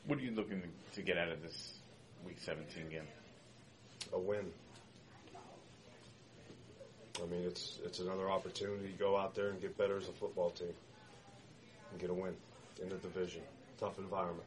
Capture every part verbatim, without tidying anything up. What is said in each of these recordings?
What are you looking to get out of this Week seventeen game? A win. I mean, it's it's another opportunity to go out there and get better as a football team and get a win in the division. Tough environment.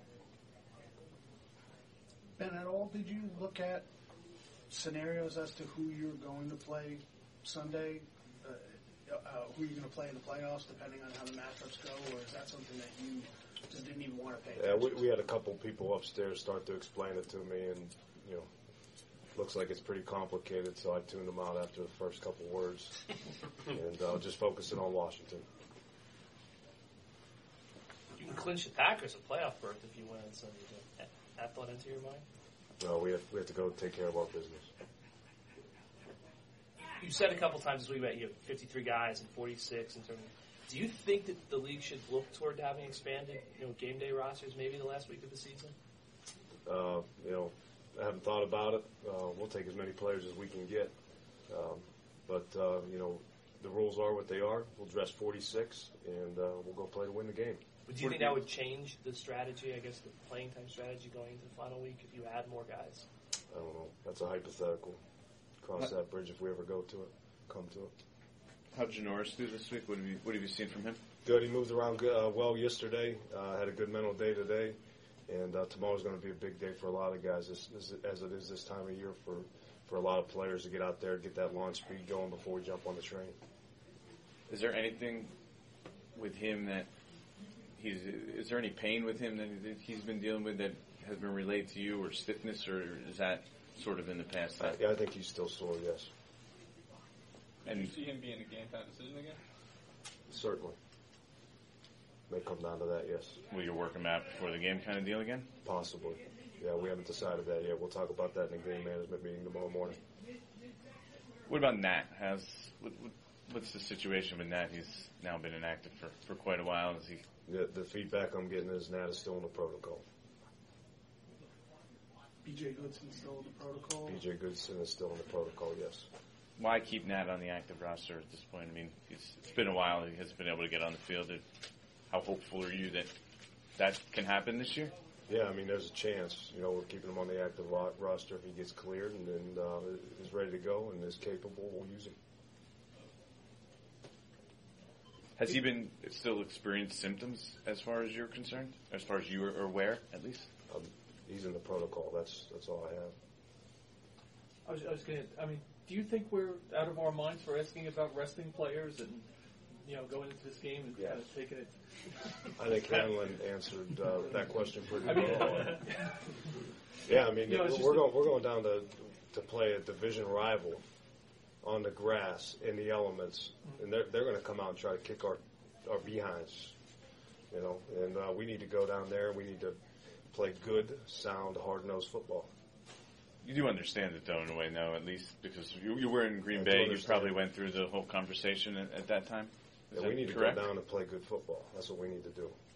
Ben, at all, did you look at scenarios as to who you're going to play Sunday? Uh, uh, who you're going to play in the playoffs, depending on how the matchups go, or is that something that you just didn't even want to pay attention Yeah, we, we had a couple people upstairs start to explain it to me, and you know, looks like it's pretty complicated. So I tuned them out after the first couple words, and uh, just focusing on Washington. You can clinch the Packers a playoff berth if you win on Sunday. Did that thought into your mind? No, we have we have to go take care of our business. You said a couple times this week about you have fifty-three guys and forty-six in terms of, do you think that the league should look toward having expanded, you know, game day rosters maybe the last week of the season? Uh, you know, I haven't thought about it. Uh, we'll take as many players as we can get. Um, but, uh, you know, the rules are what they are. We'll dress forty-six, and uh, we'll go play to win the game. But do you think that would change the strategy, I guess, the playing time strategy going into the final week if you add more guys? I don't know. That's a hypothetical. Cross that bridge if we ever go to it, come to it. How'd Janoris do this week? What have you, what have you seen from him? Good. He moved around good, uh, well yesterday. Uh, had a good mental day today. And uh, tomorrow's going to be a big day for a lot of guys, this, this, as it is this time of year for, for a lot of players to get out there, get that launch speed going before we jump on the train. Is there anything with him that he's – is there any pain with him that he's been dealing with that has been relayed to you, or stiffness, or is that sort of in the past? Uh, yeah, I think he's still sore, yes. And you see him being a game time decision again? Certainly. May come down to that, yes. Will you work him out before the game kind of deal again? Possibly. Yeah, we haven't decided that yet. We'll talk about that in the game management meeting tomorrow morning. What about Nat? How's what, what, what's the situation with Nat? He's now been inactive for, for quite a while. Is he? The, the feedback I'm getting is Nat is still in the protocol. B J Goodson still in the protocol? B J Goodson is still in the protocol, yes. Why keep Nat on the active roster at this point? I mean, it's, it's been a while. He hasn't been able to get on the field. How hopeful are you that that can happen this year? Yeah, I mean, there's a chance. You know, we're keeping him on the active ro- roster if he gets cleared and, and uh, is ready to go and is capable. We'll use him. Has he been still experienced symptoms as far as you're concerned? As far as you are aware, at least? Um, he's in the protocol. That's that's all I have. I was, I was going to, I mean, do you think we're out of our minds for asking about resting players and, you know, going into this game and Yeah. kind of taking it? I think Hanlon answered uh, that question pretty I mean, well. Yeah, I mean, You know, it's we're just going we're going down to to play a division rival on the grass in the elements, and they're they're going to come out and try to kick our our behinds, you know. And uh, we need to go down there. We need to play good, sound, hard-nosed football. You do understand it, though, in a way, no, at least, because you, you were in Green I do Bay. You understand. probably went through the whole conversation at, at that time. Is Yeah, that we need to correct? go down and play good football. That's what we need to do.